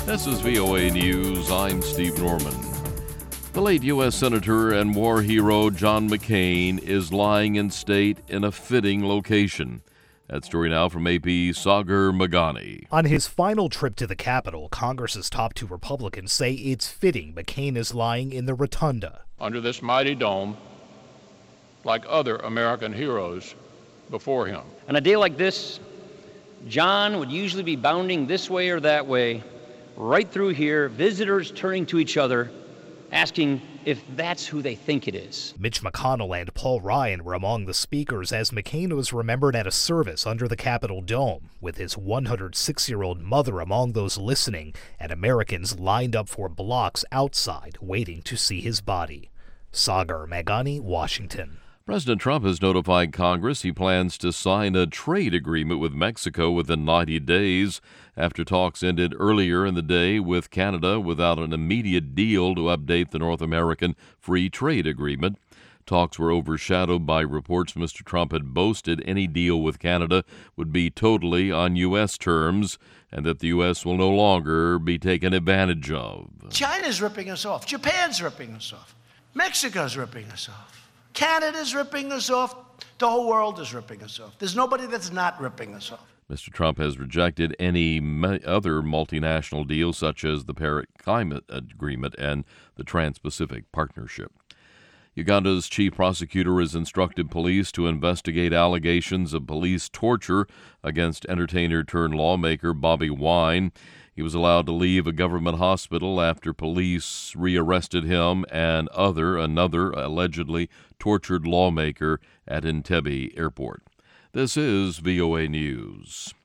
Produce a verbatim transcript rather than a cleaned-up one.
This is V O A News. I'm Steve Norman. The late U S Senator and war hero John McCain is lying in state in a fitting location. That story now from A P's Sagar Meghani. On his final trip to the Capitol, Congress's top two Republicans say it's fitting McCain is lying in the rotunda. Under this mighty dome, like other American heroes before him. On a day like this, John would usually be bounding this way or that way, right through here, visitors turning to each other, asking if that's who they think it is. Mitch McConnell and Paul Ryan were among the speakers as McCain was remembered at a service under the Capitol dome, with his one hundred six-year-old mother among those listening, and Americans lined up for blocks outside waiting to see his body. Sagar Meghani, Washington. President Trump has notified Congress he plans to sign a trade agreement with Mexico within ninety days after talks ended earlier in the day with Canada without an immediate deal to update the North American Free Trade Agreement. Talks were overshadowed by reports Mister Trump had boasted any deal with Canada would be totally on U S terms and that the U S will no longer be taken advantage of. China's ripping us off. Japan's ripping us off. Mexico's ripping us off. Canada's ripping us off. The whole world is ripping us off. There's nobody that's not ripping us off. Mister Trump has rejected any other multinational deals such as the Paris Climate Agreement and the Trans-Pacific Partnership. Uganda's chief prosecutor has instructed police to investigate allegations of police torture against entertainer-turned-lawmaker Bobi Wine. He was allowed to leave a government hospital after police rearrested him and other another allegedly tortured lawmaker at Entebbe Airport. This is V O A News.